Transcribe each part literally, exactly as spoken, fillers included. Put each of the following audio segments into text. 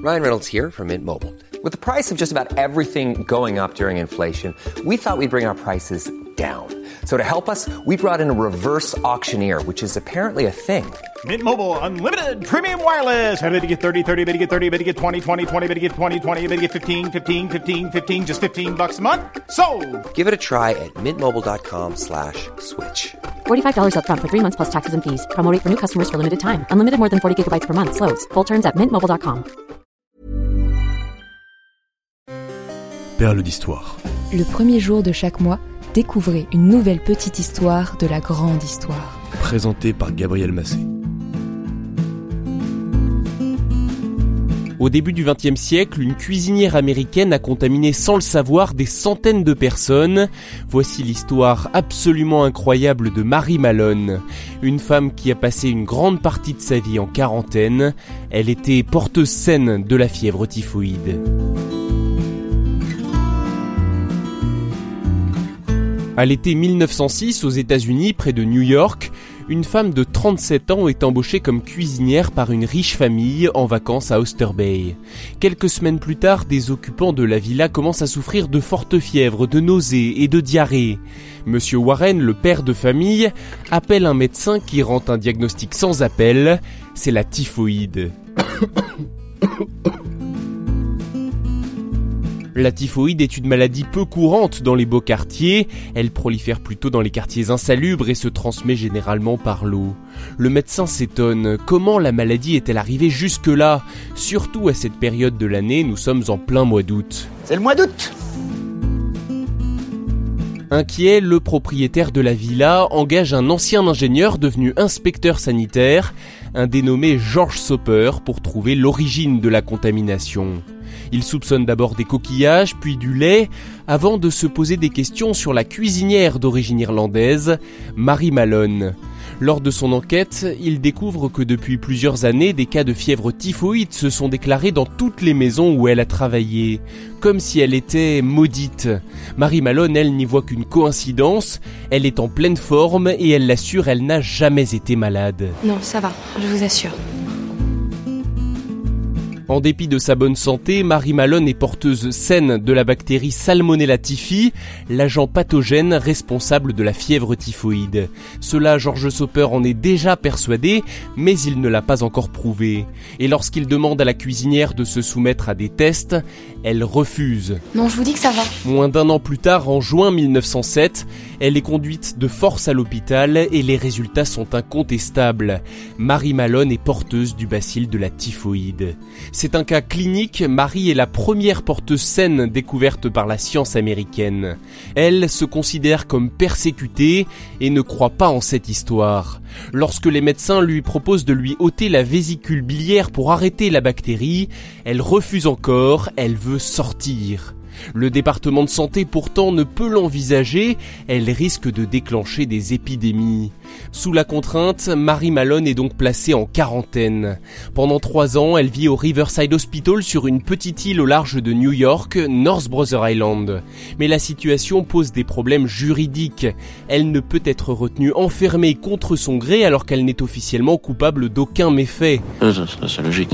Ryan Reynolds here from Mint Mobile. With the price of just about everything going up during inflation, we thought we'd bring our prices down. So to help us, we brought in a reverse auctioneer, which is apparently a thing. Mint Mobile Unlimited Premium Wireless. How to get thirty, thirty, how to get thirty, how to get twenty, twenty, twenty, how to get twenty, twenty, how to get fifteen, fifteen, fifteen, fifteen, just fifteen bucks a month? Sold! Give it a try at mintmobile.com slash switch. forty-five dollars up front for three months plus taxes and fees. Promo rate for new customers for limited time. Unlimited more than forty gigabytes per month. Slows full terms at mint mobile dot com. Perles d'histoire. Le premier jour de chaque mois, découvrez une nouvelle petite histoire de la grande histoire. Présenté par Gabriel Massé. Au début du vingtième siècle, une cuisinière américaine a contaminé sans le savoir des centaines de personnes. Voici l'histoire absolument incroyable de Mary Mallon, une femme qui a passé une grande partie de sa vie en quarantaine. Elle était porteuse saine de la fièvre typhoïde. À l'été mille neuf cent six, aux États-Unis, près de New York, une femme de trente-sept ans est embauchée comme cuisinière par une riche famille en vacances à Oyster Bay. Quelques semaines plus tard, des occupants de la villa commencent à souffrir de fortes fièvres, de nausées et de diarrhée. Monsieur Warren, le père de famille, appelle un médecin qui rend un diagnostic sans appel, c'est la typhoïde. La typhoïde est une maladie peu courante dans les beaux quartiers, elle prolifère plutôt dans les quartiers insalubres et se transmet généralement par l'eau. Le médecin s'étonne, comment la maladie est-elle arrivée jusque-là? Surtout à cette période de l'année, nous sommes en plein mois d'août. C'est le mois d'août! Inquiet, le propriétaire de la villa engage un ancien ingénieur devenu inspecteur sanitaire, un dénommé George Soper, pour trouver l'origine de la contamination. Il soupçonne d'abord des coquillages, puis du lait, avant de se poser des questions sur la cuisinière d'origine irlandaise, Mary Mallon. Lors de son enquête, il découvre que depuis plusieurs années, des cas de fièvre typhoïde se sont déclarés dans toutes les maisons où elle a travaillé, comme si elle était maudite. Mary Mallon, elle, n'y voit qu'une coïncidence, elle est en pleine forme et elle l'assure, elle n'a jamais été malade. Non, ça va, je vous assure. En dépit de sa bonne santé, Mary Mallon est porteuse saine de la bactérie Salmonella typhi, l'agent pathogène responsable de la fièvre typhoïde. Cela, George Soper en est déjà persuadé, mais il ne l'a pas encore prouvé. Et lorsqu'il demande à la cuisinière de se soumettre à des tests, elle refuse. Non, je vous dis que ça va. Moins d'un an plus tard, en juin mille neuf cent sept, elle est conduite de force à l'hôpital et les résultats sont incontestables. Mary Mallon est porteuse du bacille de la typhoïde. C'est un cas clinique, Mary est la première porteuse saine découverte par la science américaine. Elle se considère comme persécutée et ne croit pas en cette histoire. Lorsque les médecins lui proposent de lui ôter la vésicule biliaire pour arrêter la bactérie, elle refuse encore, elle veut sortir. Le département de santé pourtant ne peut l'envisager, elle risque de déclencher des épidémies. Sous la contrainte, Mary Mallon est donc placée en quarantaine. Pendant trois ans, elle vit au Riverside Hospital sur une petite île au large de New York, North Brother Island. Mais la situation pose des problèmes juridiques. Elle ne peut être retenue enfermée contre son gré alors qu'elle n'est officiellement coupable d'aucun méfait. C'est logique.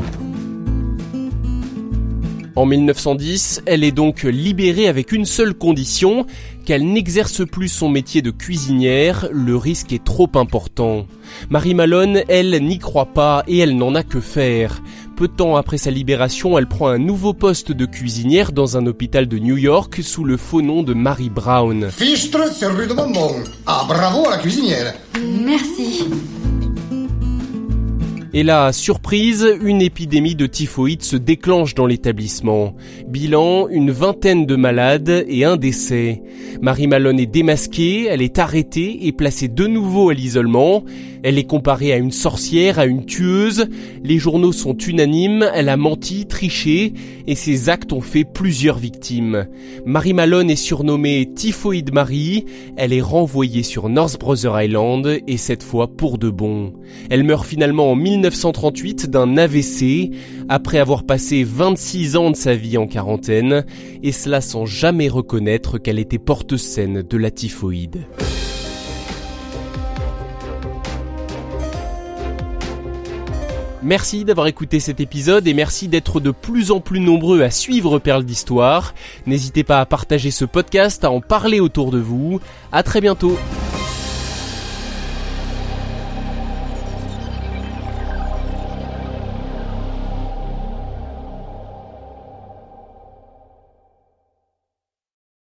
En mille neuf cent dix, elle est donc libérée avec une seule condition, qu'elle n'exerce plus son métier de cuisinière, le risque est trop important. Mary Mallon, elle, n'y croit pas et elle n'en a que faire. Peu de temps après sa libération, elle prend un nouveau poste de cuisinière dans un hôpital de New York sous le faux nom de Mary Brown. Fichtre, c'est rue de bonbons. Ah, bravo à la cuisinière. Merci. Et là, surprise, une épidémie de typhoïde se déclenche dans l'établissement. Bilan, une vingtaine de malades et un décès. Mary Mallon est démasquée, elle est arrêtée et placée de nouveau à l'isolement. Elle est comparée à une sorcière, à une tueuse. Les journaux sont unanimes, elle a menti, triché et ses actes ont fait plusieurs victimes. Mary Mallon est surnommée Typhoïde Mary. Elle est renvoyée sur North Brother Island et cette fois pour de bon. Elle meurt finalement en mille neuf cent trente-huit d'un A V C après avoir passé vingt-six ans de sa vie en quarantaine et cela sans jamais reconnaître qu'elle était porteuse saine de la typhoïde. Merci d'avoir écouté cet épisode et merci d'être de plus en plus nombreux à suivre Perles d'Histoire. N'hésitez pas à partager ce podcast, à en parler autour de vous. À très bientôt.